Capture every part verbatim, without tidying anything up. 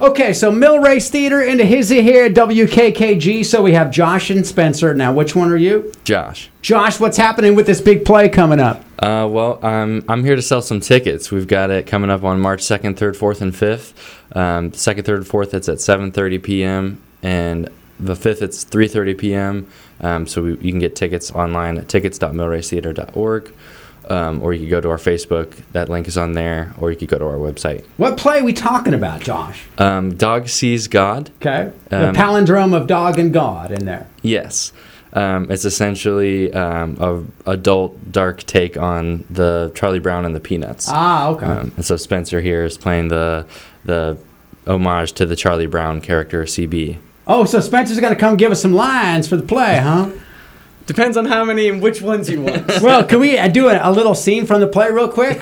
Okay, so Mill Race Theater into Hizzy here at W K K G. So we have Josh and Spencer. Now, which one are you? Josh. Josh, what's happening with this big play coming up? Uh, well, I'm I'm here to sell some tickets. We've got it coming up on March second, third, fourth, and fifth. Um, second, third, and fourth, it's at seven thirty p.m. and the fifth, it's three thirty p.m. Um, so we, you can get tickets online at tickets dot mill race theater dot org. Um, or you can go to our Facebook. That link is on there. Or you could go to our website. What play are we talking about, Josh? Um, Dog Sees God. Okay. Um, the palindrome of dog and God in there. Yes. Um, it's essentially um, a adult dark take on the Charlie Brown and the Peanuts. Ah, okay. Um, and so Spencer here is playing the the homage to the Charlie Brown character C B. Oh, so Spencer's going to come give us some lines for the play, huh? Depends on how many and which ones you want. Well, can we uh, do a, a little scene from the play real quick?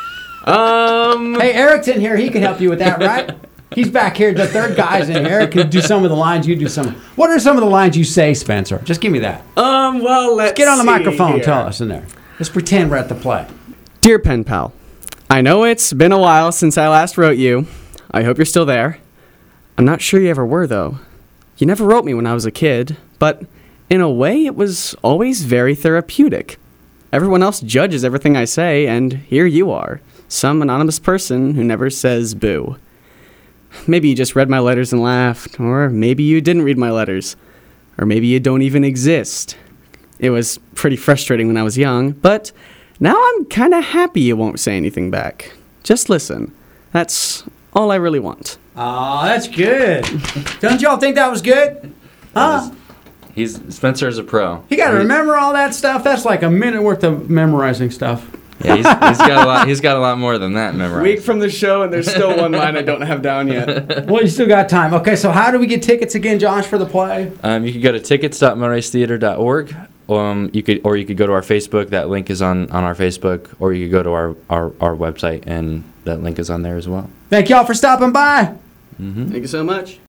um. Hey, Eric's in here. He can help you with that, right? He's back here. The third guy's in here. Eric can do some of the lines. You do some. What are some of the lines you say, Spencer? Just give me that. Um. Well, let's Get on the see microphone. here. Tell us in there. Let's pretend we're at the play. Dear Pen Pal, I know it's been a while since I last wrote you. I hope you're still there. I'm not sure you ever were, though. You never wrote me when I was a kid, but in a way, it was always very therapeutic. Everyone else judges everything I say, and here you are, some anonymous person who never says boo. Maybe you just read my letters and laughed, or maybe you didn't read my letters, or maybe you don't even exist. It was pretty frustrating when I was young, but now I'm kind of happy you won't say anything back. Just listen. That's all I really want. Oh, that's good. Don't y'all think that was good? Huh? He's Spencer is a pro. You got to remember all that stuff. That's like a minute worth of memorizing stuff. Yeah, he's, he's got a lot. He's got a lot more than that memorized. Week from the show, and there's still one line I don't have down yet. Well, you still got time. Okay, so how do we get tickets again, Josh, for the play? Um, you could go to tickets dot mill race theater dot org. Um, you could, or you could go to our Facebook. That link is on, on our Facebook. Or you could go to our, our, our website, and that link is on there as well. Thank y'all for stopping by. Thank you so much.